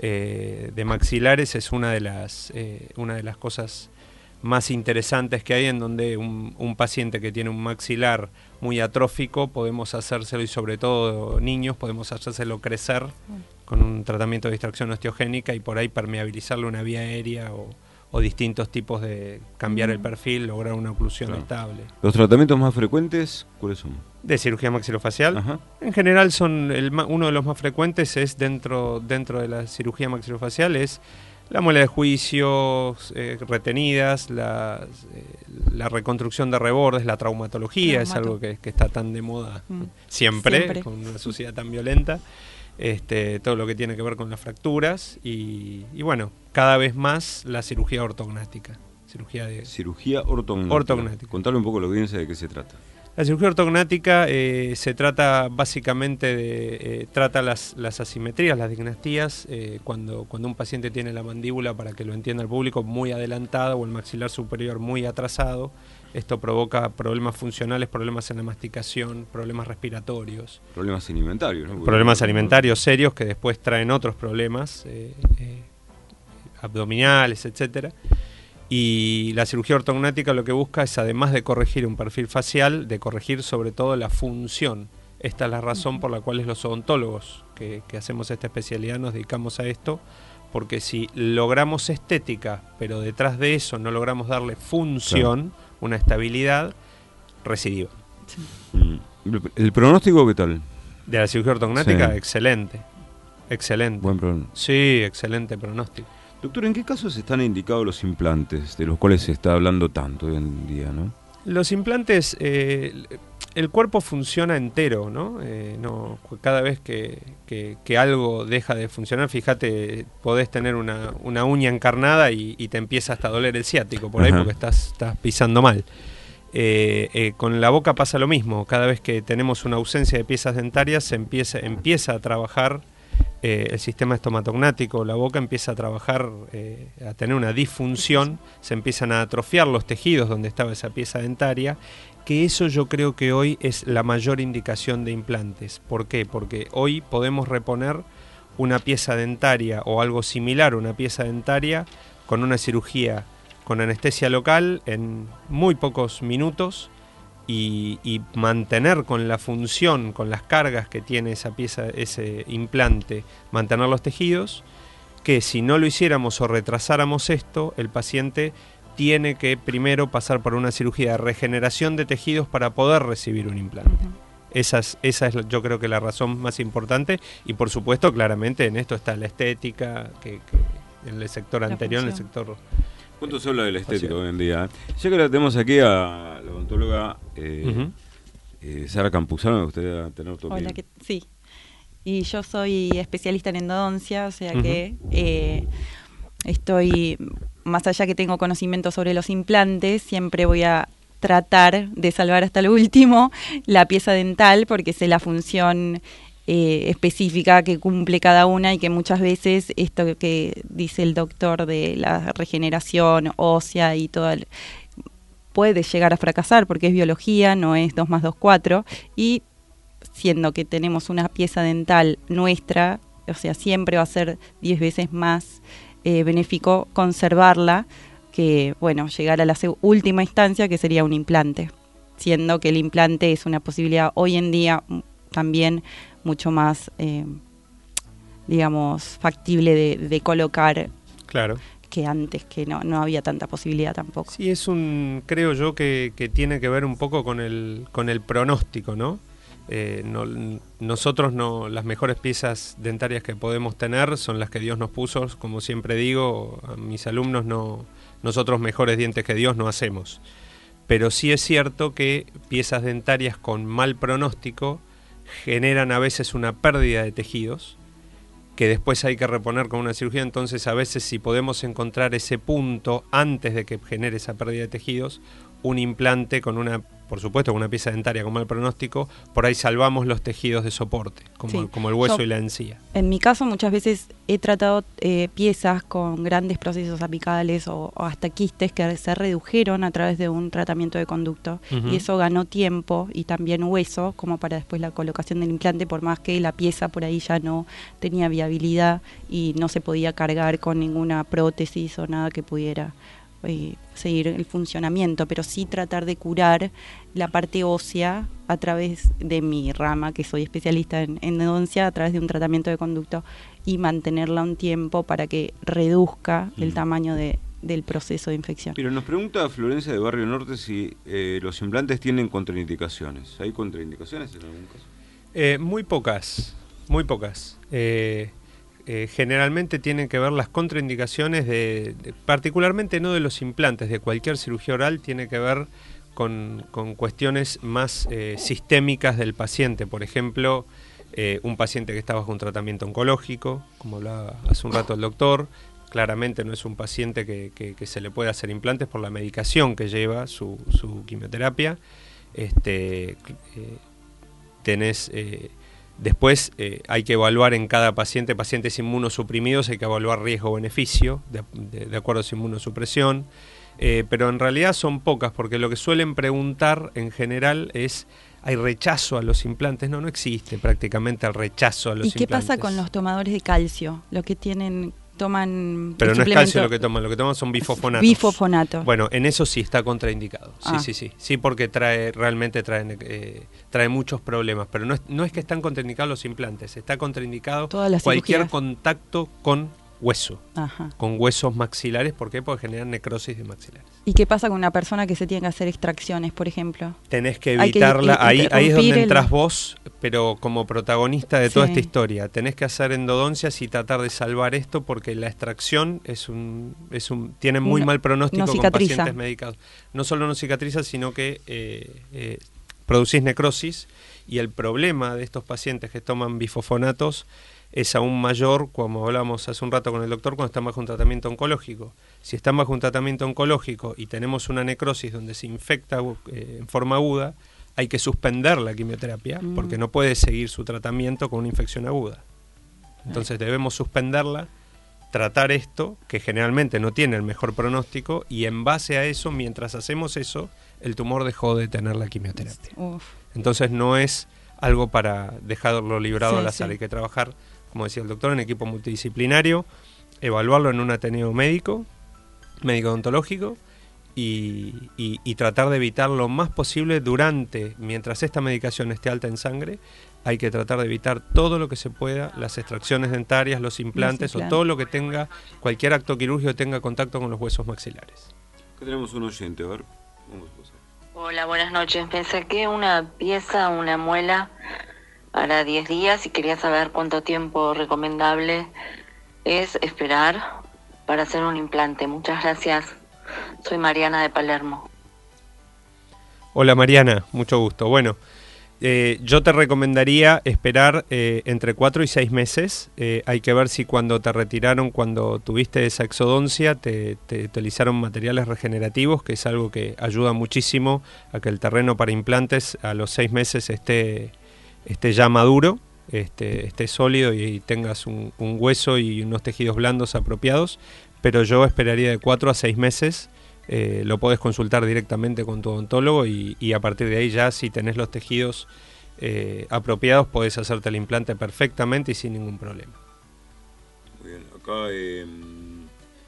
eh, de maxilares es una de las, eh, una de las cosas más interesantes que hay, en donde un, un paciente que tiene un maxilar muy atrófico podemos hacérselo, y sobre todo niños, podemos hacérselo crecer con un tratamiento de distracción osteogénica y por ahí permeabilizarle una vía aérea o, o distintos tipos de cambiar el perfil, lograr una oclusión Claro. estable. ¿Los tratamientos más frecuentes cuáles son? De cirugía maxilofacial, Ajá. en general son el, ma- uno de los más frecuentes es dentro, dentro de la cirugía maxilofacial es la muela de juicio, eh, retenidas, la, eh, la reconstrucción de rebordes, la traumatología, es Traumato- algo que, que está tan de moda Mm. siempre, Siempre. con una sociedad tan violenta. Este, todo lo que tiene que ver con las fracturas y, y bueno, cada vez más la cirugía ortognática. Cirugía de, Cirugía ortognática. Ortognática. Contale un poco a la audiencia de qué se trata. La cirugía ortognática eh, se trata básicamente de, eh, trata las, las asimetrías, las dinastías, eh, cuando, cuando un paciente tiene la mandíbula, para que lo entienda el público, muy adelantada o el maxilar superior muy atrasado. Esto provoca problemas funcionales, problemas en la masticación, problemas respiratorios, Problemas alimentarios, ¿no? Porque- problemas alimentarios serios que después traen otros problemas eh, eh, abdominales, etcétera. Y la cirugía ortognática lo que busca es, además de corregir un perfil facial, de corregir sobre todo la función. Esta es la razón por la cual los odontólogos que, que hacemos esta especialidad nos dedicamos a esto, porque si logramos estética, pero detrás de eso no logramos darle función, una estabilidad, recidiva. Mm. ¿El- ¿El pronóstico qué tal? De la cirugía ortognática, Sí. excelente. Excelente. Buen pronóstico. Sí, excelente pronóstico. Doctor, ¿en qué casos están indicados los implantes, de los cuales se está hablando tanto hoy en día, no? Los implantes, eh, el cuerpo funciona entero, ¿no? Eh, no cada vez que, que- que algo deja de funcionar, fíjate, podés tener una, una uña encarnada y, y te empieza hasta a doler el ciático por ahí, Ajá. porque estás, estás pisando mal. Eh, eh, con la boca pasa lo mismo. Cada vez que tenemos una ausencia de piezas dentarias, se empieza, empieza a trabajar eh, el sistema estomatognático. La boca empieza a trabajar, eh, a tener una disfunción, se empiezan a atrofiar los tejidos donde estaba esa pieza dentaria, que eso yo creo que hoy es la mayor indicación de implantes. ¿Por qué? Porque hoy podemos reponer una pieza dentaria o algo similar a una pieza dentaria con una cirugía con anestesia local en muy pocos minutos y, y mantener con la función, con las cargas que tiene esa pieza, ese implante, mantener los tejidos, que si no lo hiciéramos o retrasáramos esto, el paciente tiene que primero pasar por una cirugía de regeneración de tejidos para poder recibir un implante. Ujú. Esa es, esa es yo creo que la razón más importante, y por supuesto claramente en esto está la estética, que, que en el sector La anterior, en el función. sector... ¿Cuánto se habla de la estética Facial. hoy en día? eh? Ya que la tenemos aquí a la odontóloga eh, Ujú. eh, Sara Campuzano, me gustaría tener tu Hola, opinión. ¿qué- sí. Y yo soy especialista en endodoncia, o sea Ujú. que eh, estoy, más allá que tengo conocimiento sobre los implantes, siempre voy a tratar de salvar hasta lo último la pieza dental, porque sé la función eh, específica que cumple cada una, y que muchas veces esto que dice el doctor de la regeneración ósea y todo el- puede llegar a fracasar, porque es biología, no es dos más dos, cuatro, y siendo que tenemos una pieza dental nuestra, o sea, siempre va a ser diez veces más eh, benéfico conservarla que, bueno, llegar a la se- última instancia, que sería un implante. siendo que el implante es una posibilidad hoy en día m- también mucho más, eh, digamos, factible de, de colocar Claro. que antes, que no, no había tanta posibilidad tampoco. Sí, es un, creo yo que, que tiene que ver un poco con el, con el pronóstico, ¿no? Eh, no, nosotros no, las mejores piezas dentarias que podemos tener son las que Dios nos puso, como siempre digo a mis alumnos, no, nosotros mejores dientes que Dios no hacemos. Pero sí es cierto que piezas dentarias con mal pronóstico generan a veces una pérdida de tejidos que después hay que reponer con una cirugía. Entonces a veces, si podemos encontrar ese punto antes de que genere esa pérdida de tejidos, un implante con una, por supuesto, con una pieza dentaria con mal pronóstico, por ahí salvamos los tejidos de soporte, como, Sí. como el hueso Yo- y la encía. En mi caso muchas veces he tratado eh, piezas con grandes procesos apicales o, o hasta quistes que se redujeron a través de un tratamiento de conducto, Ujú. y eso ganó tiempo y también hueso como para después la colocación del implante, por más que la pieza por ahí ya no tenía viabilidad y no se podía cargar con ninguna prótesis o nada que pudiera eh, seguir el funcionamiento, pero sí tratar de curar la parte ósea a través de mi rama, que soy especialista en endodoncia, a través de un tratamiento de conducto y mantenerla un tiempo para que reduzca el Mm. tamaño de, del proceso de infección. Pero nos pregunta Florencia de Barrio Norte si eh, los implantes tienen contraindicaciones. ¿Hay contraindicaciones en algún caso? Eh, muy pocas, muy pocas. Eh, eh, generalmente tienen que ver las contraindicaciones, de, de- particularmente no de los implantes, de cualquier cirugía oral, tiene que ver con, con cuestiones más eh, sistémicas del paciente. Por ejemplo, eh, un paciente que está bajo un tratamiento oncológico, como hablaba hace un rato el doctor, claramente no es un paciente que, que- que se le puede hacer implantes por la medicación que lleva su, su quimioterapia. Este, eh, tenés... eh, Después eh, hay que evaluar en cada paciente, pacientes inmunosuprimidos, hay que evaluar riesgo-beneficio de, de, de acuerdo a su inmunosupresión, eh, pero en realidad son pocas, porque lo que suelen preguntar en general es, ¿hay rechazo a los implantes? No, no existe prácticamente el rechazo a los ¿Y qué implantes. pasa con los tomadores de calcio? Los que tienen, toman Pero el no es calcio suplemento- lo que toman, lo que toman son bifofonatos. Bifofonato. Bueno, en eso sí está contraindicado. Sí, Ah. sí, sí. Sí, porque trae, realmente trae, eh, trae muchos problemas. Pero no es, no es que están contraindicados los implantes, está contraindicado Todas las cualquier cirugías. contacto con hueso, Ajá. con huesos maxilares. ¿Por qué? Porque generan necrosis de maxilares. ¿Y qué pasa con una persona que se tiene que hacer extracciones, por ejemplo? Tenés que Hay que evitarla. in- ahí, ahí es donde interrumpir el- entras vos, pero como protagonista de toda Sí. esta historia. Tenés que hacer endodoncias y tratar de salvar esto, porque la extracción es un, es un, tiene muy No- mal pronóstico no con cicatriza. pacientes medicados. No solo no cicatriza, sino que eh, eh, producís necrosis, y el problema de estos pacientes que toman bifofonatos es aún mayor, como hablamos hace un rato con el doctor, cuando están bajo un tratamiento oncológico. Si están bajo un tratamiento oncológico y tenemos una necrosis donde se infecta eh, en forma aguda, hay que suspender la quimioterapia, Mm. porque no puede seguir su tratamiento con una infección aguda. Entonces debemos suspenderla, tratar esto, que generalmente no tiene el mejor pronóstico, y en base a eso, mientras hacemos eso, el tumor dejó de tener la quimioterapia. Uf. Entonces no es algo para dejarlo librado Sí, al azar, sí. hay que trabajar, como decía el doctor, en equipo multidisciplinario, evaluarlo en un ateneo médico, médico odontológico, y, y- y tratar de evitar lo más posible durante, mientras esta medicación esté alta en sangre, hay que tratar de evitar todo lo que se pueda, las extracciones dentarias, los implantes, o implantes. todo lo que tenga, cualquier acto quirúrgico que tenga contacto con los huesos maxilares. Acá tenemos un oyente, a ver. Vamos a pasar. Hola, buenas noches. Me saqué una pieza, una muela, para diez días y quería saber cuánto tiempo recomendable es esperar para hacer un implante. Muchas gracias. Soy Mariana de Palermo. Hola Mariana, mucho gusto. Bueno, eh, yo te recomendaría esperar eh, entre cuatro y seis meses. Eh, hay que ver si cuando te retiraron, cuando tuviste esa exodoncia, te, te utilizaron materiales regenerativos, que es algo que ayuda muchísimo a que el terreno para implantes a los seis meses esté, esté ya maduro, esté, esté sólido y tengas un, un hueso y unos tejidos blandos apropiados. Pero yo esperaría de cuatro a seis meses. Eh, lo podés consultar directamente con tu odontólogo, y, y a partir de ahí ya, si tenés los tejidos eh, apropiados, podés hacerte el implante perfectamente y sin ningún problema. Muy bien, acá eh,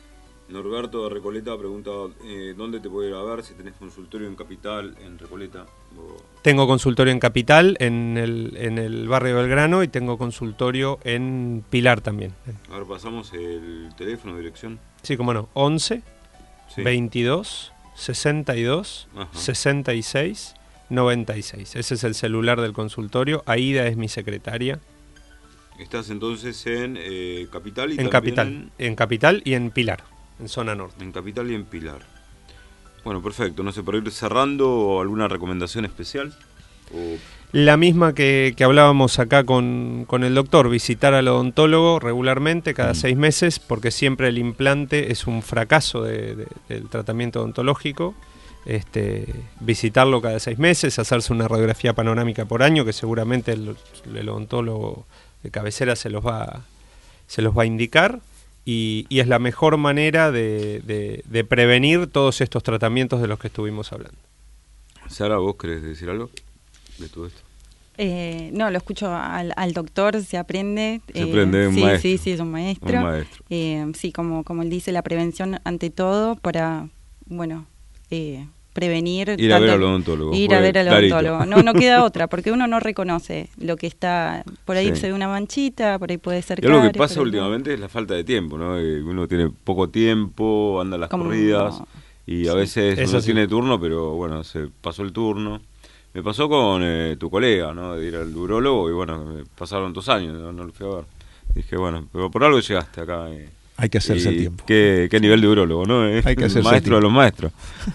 Norberto de Recoleta pregunta eh, ¿dónde te puedo ir a ver? Si tenés consultorio en Capital, en Recoleta. O... Tengo consultorio en Capital, en el, en el barrio Belgrano, y tengo consultorio en Pilar también. A ver, pasamos el teléfono, dirección. Sí, cómo no, once, Sí. veintidós, sesenta y dos, Ajá. sesenta y seis, noventa y seis. Ese es el celular del consultorio. Aida es mi secretaria. Estás entonces en eh, Capital y En también Capital, en... en Capital y en Pilar, en zona norte. En Capital y en Pilar. Bueno, perfecto. No sé, por ir cerrando, ¿alguna recomendación especial? O... La misma que, que hablábamos acá con, con el doctor, visitar al odontólogo regularmente cada Mm. seis meses, porque siempre el implante es un fracaso de- de- del tratamiento odontológico. Este, visitarlo cada seis meses, hacerse una radiografía panorámica por año, que seguramente el, el odontólogo de cabecera se los va, se los va a indicar. Y, y es la mejor manera de, de- de prevenir todos estos tratamientos de los que estuvimos hablando. Sara, ¿vos querés decir algo de todo esto? Eh, no, lo escucho al, al doctor, se aprende. Se aprende, un sí, maestro. sí, sí, es un maestro. Un maestro. Eh, sí, como, como él dice, la prevención ante todo para, bueno, eh, prevenir. Ir a ver tanto- al odontólogo, Ir fue a ver al clarito. odontólogo. No, no queda otra, porque uno no reconoce lo que está. Por ahí Sí. se ve una manchita, por ahí puede ser Y algo que caries, pasa pero no. últimamente es la falta de tiempo, ¿no? Eh, Uno tiene poco tiempo, anda a las Como- corridas y a sí. veces Eso uno sí. tiene turno, pero bueno, se pasó el turno. Me pasó con eh, tu colega, ¿no? De ir al urólogo y bueno, me pasaron dos años, no, no lo fui a ver. Dije, bueno, pero por algo llegaste acá. eh. Hay que hacerse Y el tiempo. Qué, qué nivel de urólogo, ¿no? Eh, Hay que hacerse el maestro de tiempo. los maestros.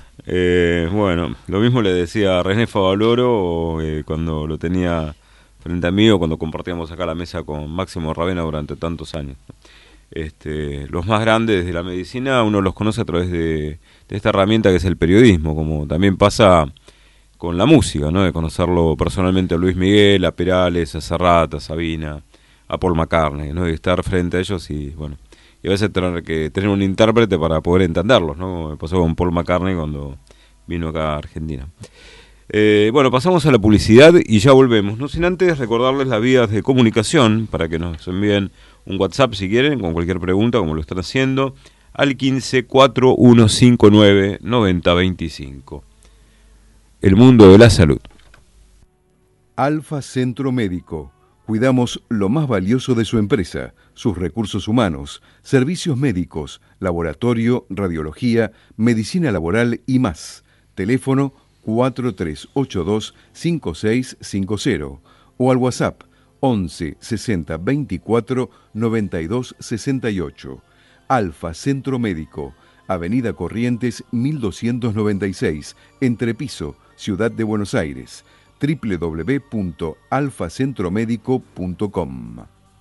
Eh, bueno, lo mismo le decía a René Favaloro eh, cuando lo tenía frente a mí o cuando compartíamos acá la mesa con Máximo Ravena durante tantos años. Este, los más grandes de la medicina uno los conoce a través de, de esta herramienta que es el periodismo, como también pasa con la música, ¿no? De conocerlo personalmente a Luis Miguel, a Perales, a Serrat, a Sabina, a Paul McCartney, ¿no? Y estar frente a ellos y bueno, y a veces tener que tener un intérprete para poder entenderlos, ¿no? Como me pasó con Paul McCartney cuando vino acá a Argentina. Eh, bueno, pasamos a la publicidad y ya volvemos. No sin antes recordarles las vías de comunicación para que nos envíen un WhatsApp si quieren, con cualquier pregunta, como lo están haciendo, al quince, cuatro uno cinco nueve, noventa veinticinco. El mundo de la salud. Alfa Centro Médico. Cuidamos lo más valioso de su empresa, sus recursos humanos, servicios médicos, laboratorio, radiología, medicina laboral y más. Teléfono cuatro tres ocho dos, cinco seis cinco cero o al WhatsApp once sesenta veinticuatro noventa y dos sesenta y ocho. Alfa Centro Médico, Avenida Corrientes mil doscientos noventa y seis, Entrepiso, Ciudad de Buenos Aires. doble u doble u doble u punto alfa centro médico punto com.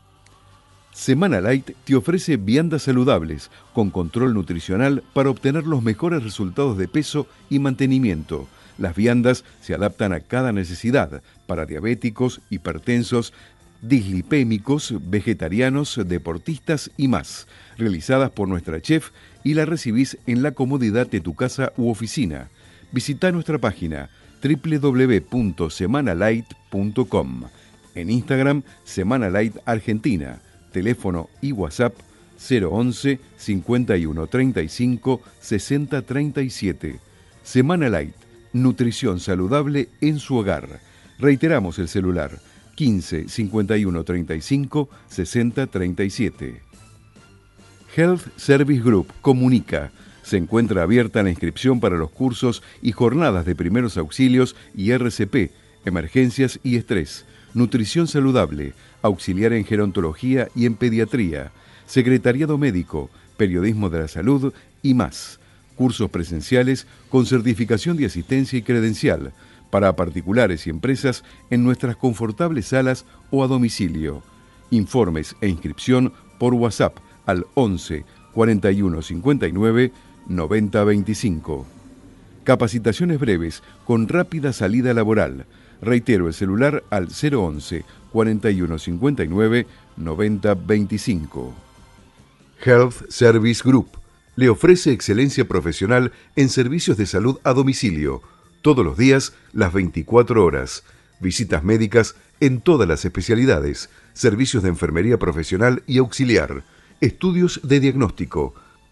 Semana Light te ofrece viandas saludables con control nutricional para obtener los mejores resultados de peso y mantenimiento. Las viandas se adaptan a cada necesidad para diabéticos, hipertensos, dislipémicos, vegetarianos, deportistas y más. Realizadas por nuestra chef y la recibís en la comodidad de tu casa u oficina. Visita nuestra página doble u doble u doble u punto semana light punto com. En Instagram, Semana Light Argentina. Teléfono y WhatsApp cero once, cincuenta y uno treinta y cinco, sesenta treinta y siete. Semana Light, nutrición saludable en su hogar. Reiteramos el celular quince, cincuenta y uno treinta y cinco, sesenta treinta y siete. Health Service Group comunica. Se encuentra abierta la inscripción para los cursos y jornadas de primeros auxilios y R C P, emergencias y estrés, nutrición saludable, auxiliar en gerontología y en pediatría, secretariado médico, periodismo de la salud y más. Cursos presenciales con certificación de asistencia y credencial para particulares y empresas en nuestras confortables salas o a domicilio. Informes e inscripción por WhatsApp al once, cuarenta y uno cincuenta y nueve, noventa veinticinco. Capacitaciones breves con rápida salida laboral. Reitero el celular al cero once, cuarenta y uno cincuenta y nueve, noventa veinticinco. Health Service Group le ofrece excelencia profesional en servicios de salud a domicilio, todos los días, las veinticuatro horas. Visitas médicas en todas las especialidades, servicios de enfermería profesional y auxiliar, estudios de diagnóstico,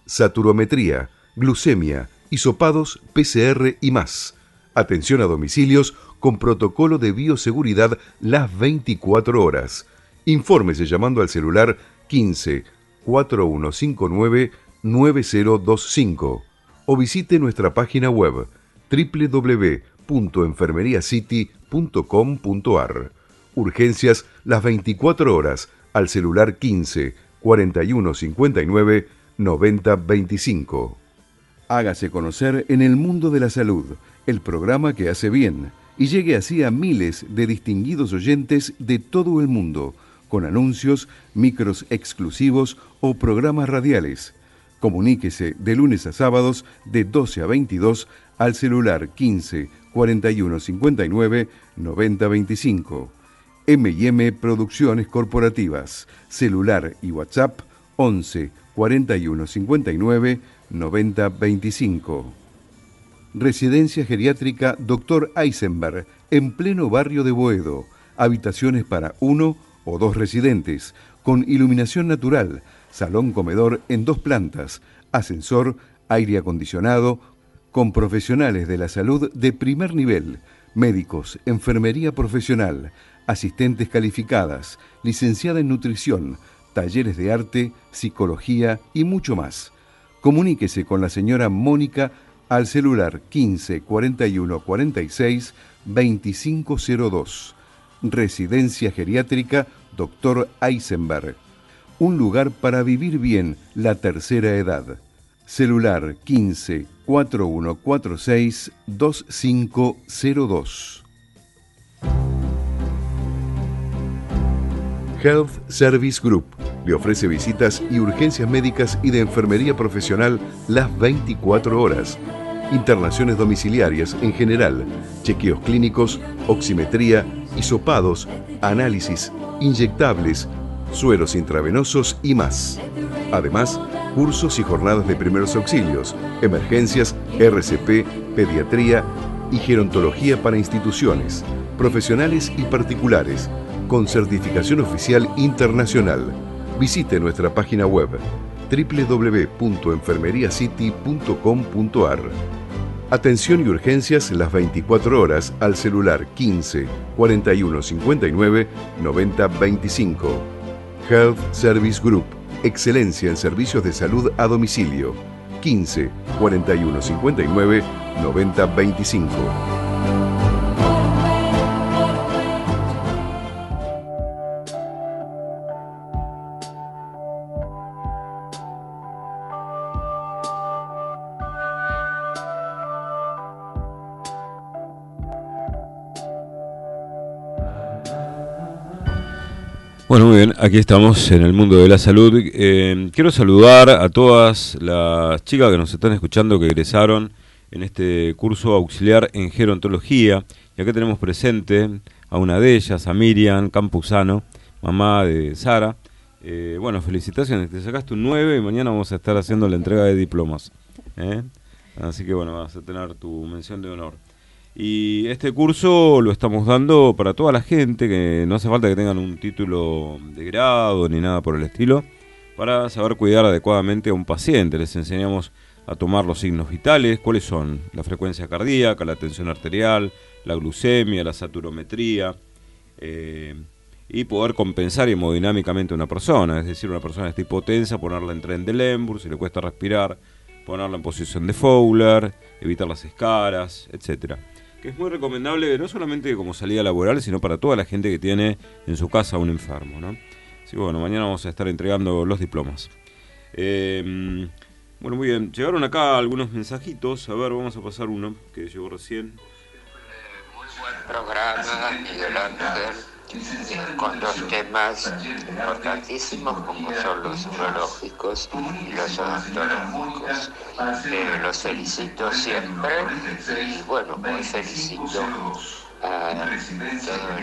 saturometría, glucemia, hisopados, P C R y más. Atención a domicilios con protocolo de bioseguridad las veinticuatro horas. Infórmese llamando al celular quince, cuatro uno cinco nueve, nueve cero dos cinco o visite nuestra página web doble u doble u doble u punto enfermeriacity punto com punto a r. Urgencias las veinticuatro horas al celular quince, cuarenta y uno cincuenta y nueve, noventa veinticinco. Hágase conocer en el mundo de la salud, el programa que hace bien, y llegue así a miles de distinguidos oyentes de todo el mundo, con anuncios, micros exclusivos o programas radiales. Comuníquese de lunes a sábados de doce a veintidós al celular quince, cuarenta y uno cincuenta y nueve, noventa veinticinco. eme y eme Producciones Corporativas, celular y WhatsApp once, cuarenta y uno cincuenta y nueve, noventa veinticinco. Residencia Geriátrica doctor Eisenberg, en pleno barrio de Boedo. Habitaciones para uno o dos residentes, con iluminación natural, salón comedor en dos plantas, ascensor, aire acondicionado, con profesionales de la salud de primer nivel, médicos, enfermería profesional, asistentes calificadas, licenciada en nutrición, talleres de arte, psicología y mucho más. Comuníquese con la señora Mónica al celular quince, cuarenta y uno cuarenta y seis, veinticinco cero dos. Residencia Geriátrica doctor Eisenberg. Un lugar para vivir bien la tercera edad. Celular quince, cuarenta y uno cuarenta y seis, veinticinco cero dos. Health Service Group le ofrece visitas y urgencias médicas y de enfermería profesional las veinticuatro horas. Internaciones domiciliarias en general, chequeos clínicos, oximetría, hisopados, análisis, inyectables, sueros intravenosos y más. Además, cursos y jornadas de primeros auxilios, emergencias, R C P, pediatría y gerontología para instituciones, profesionales y particulares, con certificación oficial internacional. Visite nuestra página web doble u doble u doble u punto enfermeriacity punto com punto a r. Atención y urgencias las veinticuatro horas al celular quince, cuarenta y uno cincuenta y nueve, noventa veinticinco. Health Service Group, excelencia en servicios de salud a domicilio. quince, cuarenta y uno cincuenta y nueve, noventa veinticinco. Bueno, muy bien, aquí estamos en el mundo de la salud. Eh, quiero saludar a todas las chicas que nos están escuchando que egresaron en este curso auxiliar en gerontología. Y acá tenemos presente a una de ellas, a Miriam Campuzano, mamá de Sara. Eh, bueno, felicitaciones, te sacaste un nueve y mañana vamos a estar haciendo la entrega de diplomas. ¿eh? Así que bueno, vas a tener tu mención de honor. Y este curso lo estamos dando para toda la gente, que no hace falta que tengan un título de grado ni nada por el estilo, para saber cuidar adecuadamente a un paciente. Les enseñamos a tomar los signos vitales, cuáles son la frecuencia cardíaca, la tensión arterial, la glucemia, la saturometría, eh, y poder compensar hemodinámicamente a una persona. Es decir, una persona está hipotensa, ponerla en tren de Lemburg, si le cuesta respirar, ponerla en posición de Fowler, evitar las escaras, etcétera. Que es muy recomendable no solamente como salida laboral, sino para toda la gente que tiene en su casa un enfermo, ¿no? Así que bueno, mañana vamos a estar entregando los diplomas. Eh, bueno, muy bien, llegaron acá algunos mensajitos, a ver, vamos a pasar uno que llegó recién. Muy buen programa, Miguel Ángel, eh, con dos temas importantísimos como son los urológicos y los odontológicos. Eh, los felicito siempre y bueno, hoy felicito a todo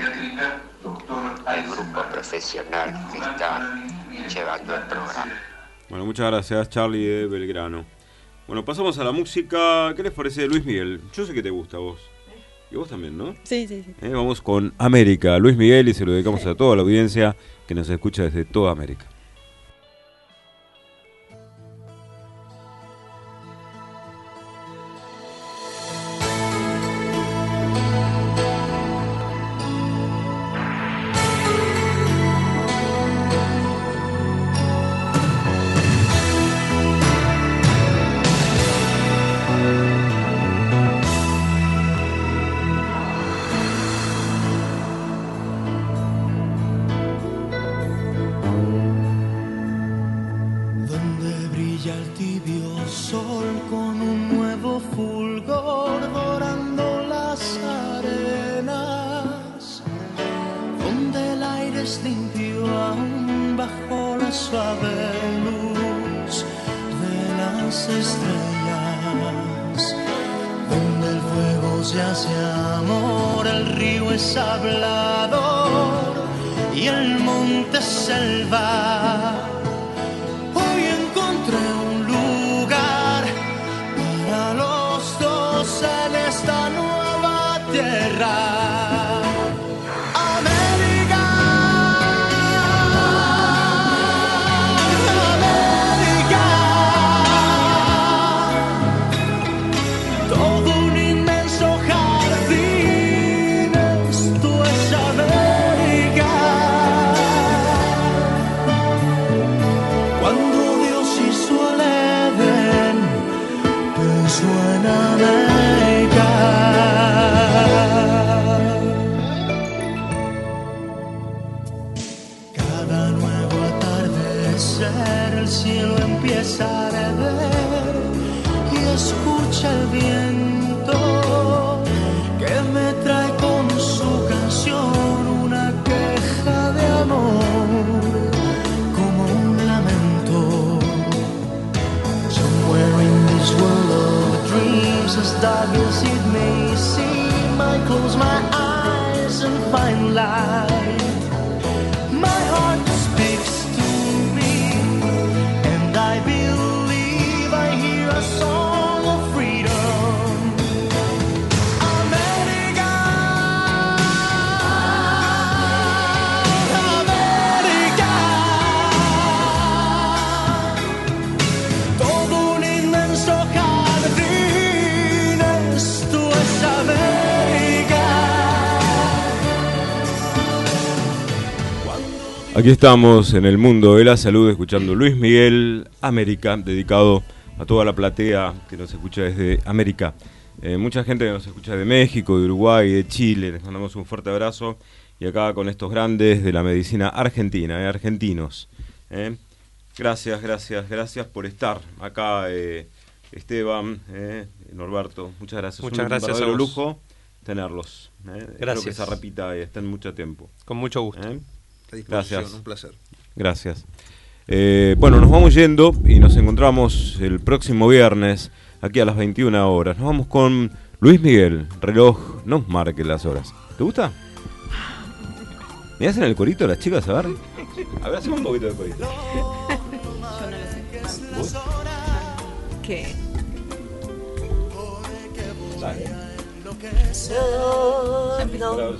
el, el grupo profesional que está llevando el programa. Bueno, muchas gracias, Charlie de Belgrano. Bueno, pasamos a la música. ¿Qué les parece de Luis Miguel? Yo sé que te gusta a vos. Y vos también, ¿no? Sí, sí, sí. Eh, vamos con América, Luis Miguel, y se lo dedicamos a toda la audiencia que nos escucha desde toda América. donde brilla el tibio sol con un nuevo fulgor dorando las arenas, donde el aire es limpio aún bajo la suave luz de las estrellas, donde el fuego se hace amor, el río es hablador y el monte es selva. Hoy encontré un lugar para los dos en esta nueva tierra. América, América, todo un inmenso jardín, esto es América. Cuando Dios hizo el Edén, pensó en América. Cada nuevo atardecer el cielo empieza a arder y escucha el viento que me trae con su canción una queja de amor, como un lamento. Somewhere in this world of dreams, as dark as it may seem, I close my eyes and find light. My heart speaks to me, and I believe I hear a song of freedom. América, América, todo un inmenso jardín, esto es América. Aquí estamos en el mundo de la salud escuchando Luis Miguel, América, dedicado a toda la platea que nos escucha desde América. Eh, mucha gente que nos escucha de México, de Uruguay, de Chile, les mandamos un fuerte abrazo. Y acá con estos grandes de la medicina argentina, eh, argentinos. Eh. Gracias, gracias, gracias por estar acá, eh, Esteban, eh, Norberto. Muchas gracias. Muchas un gracias verdadero a vos. lujo tenerlos. Eh. Espero que Gracias. se repita y estén mucho tiempo. Con mucho gusto. Eh. A disposición, Gracias. un placer. Gracias. Eh, bueno, nos vamos yendo y nos encontramos el próximo viernes, aquí a las veintiuna horas. Nos vamos con Luis Miguel, reloj, no marque las horas. ¿Te gusta? ¿Me hacen el corito las chicas? A ver. A ver, hacemos un poquito de corito. Yo no lo sé. ¿Vos? ¿Qué? Dale. No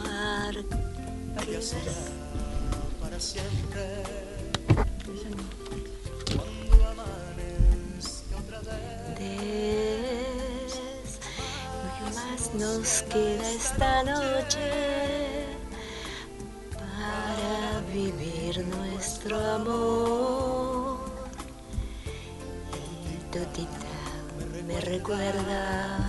¿qué más nos queda esta noche para vivir nuestro amor? El tutita me recuerda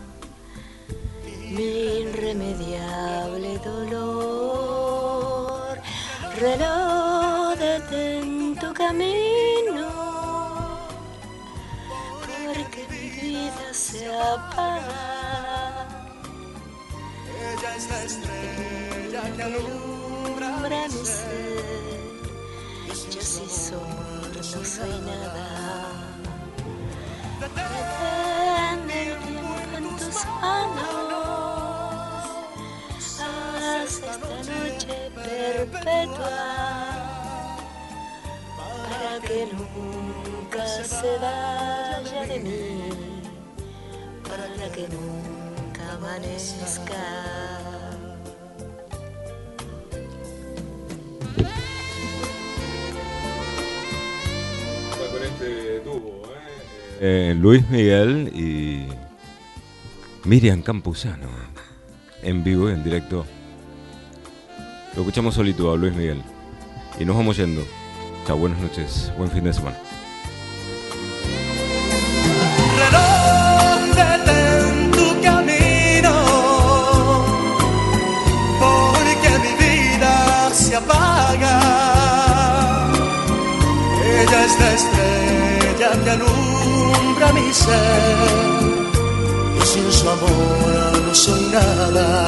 mi irremediable dolor. Reloj, detén tu camino, porque mi vida se apaga. Ella es la estrella que alumbra mi ser. Yo sí soy, no soy nada. Detén el tiempo en tus manos. Haz esta noche perpetua, para que nunca se vaya de mí, para que nunca amanezca. Con este dúo, ¿eh? Eh, Luis Miguel y Miriam Campuzano, en vivo y en directo. Lo escuchamos solito a Luis Miguel. Y nos vamos yendo. Chao, buenas noches, buen fin de semana. Reloj, detén tu camino, porque mi vida se apaga. Ella es la estrella que alumbra mi ser. Yo sin su amor no soy nada.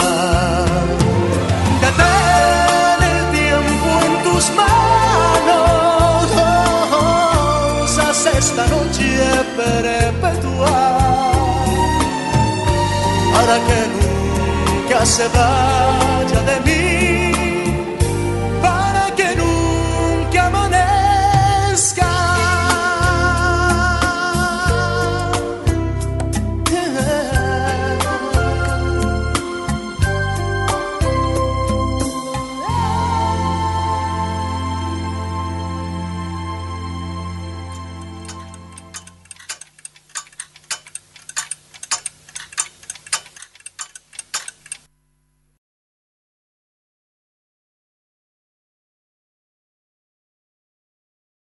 Detén el tiempo en tus manos, haz esta noche perpetua, para que nunca se vaya de mí